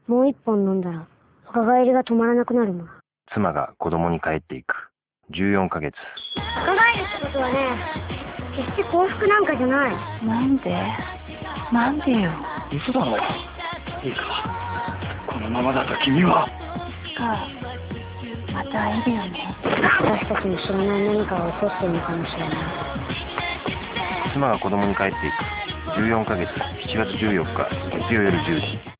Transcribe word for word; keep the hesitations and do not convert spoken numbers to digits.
もう一本飲んだら若返りが止まらなくなるもん。 妻が子供に帰っていく。じゅうよんかげつ。 若返るってことはね、決して幸福なんかじゃない。 なんでなんでよ。 嘘だろ。いいか、このままだと君は。 いつかまた会えるよね。 私たちの知らない何かが起こってるのかもしれない。 妻が子供に帰っていく。じゅうよんかげつ。しちがつじゅうよっか月曜夜じゅうじ。